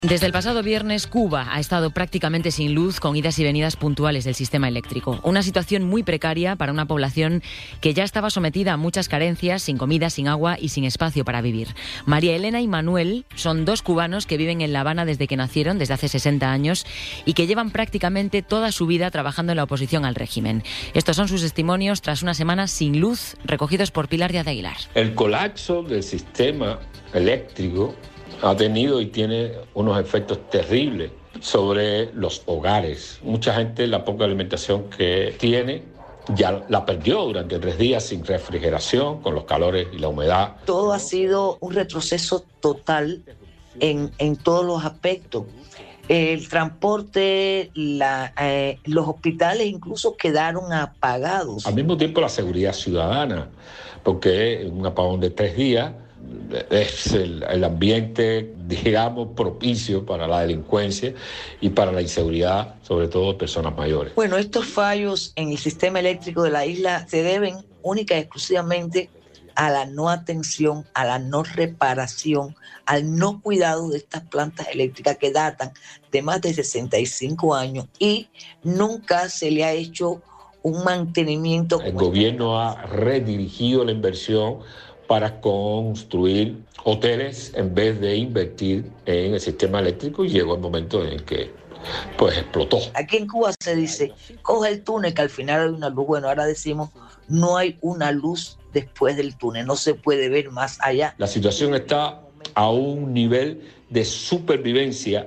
Desde el pasado viernes, Cuba ha estado prácticamente sin luz, con idas y venidas puntuales del sistema eléctrico. Una situación muy precaria para una población que ya estaba sometida a muchas carencias, sin comida, sin agua y sin espacio para vivir. María Elena y Manuel son dos cubanos que viven en La Habana desde que nacieron, desde hace 60 años, y que llevan prácticamente toda su vida trabajando en la oposición al régimen. Estos son sus testimonios tras una semana sin luz, recogidos por Pilar Díaz de Aguilar. El colapso del sistema eléctrico ha tenido y tiene unos efectos terribles sobre los hogares. Mucha gente, la poca alimentación que tiene, ya la perdió durante 3 días sin refrigeración, con los calores y la humedad. Todo ha sido un retroceso total en todos los aspectos. El transporte, los hospitales incluso quedaron apagados. Al mismo tiempo la seguridad ciudadana, porque un apagón de 3 días es el ambiente, digamos, propicio para la delincuencia y para la inseguridad, sobre todo de personas mayores. Bueno, estos fallos en el sistema eléctrico de la isla se deben única y exclusivamente a la no atención, a la no reparación, al no cuidado de estas plantas eléctricas que datan de más de 65 años y nunca se le ha hecho un mantenimiento. El gobierno ha redirigido la inversión para construir hoteles en vez de invertir en el sistema eléctrico, y llegó el momento en que pues explotó. Aquí en Cuba se dice, coge el túnel que al final hay una luz. Bueno, ahora decimos, no hay una luz después del túnel, no se puede ver más allá. La situación está a un nivel de supervivencia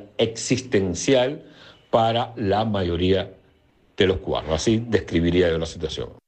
existencial para la mayoría de los cubanos. Así describiría yo la situación.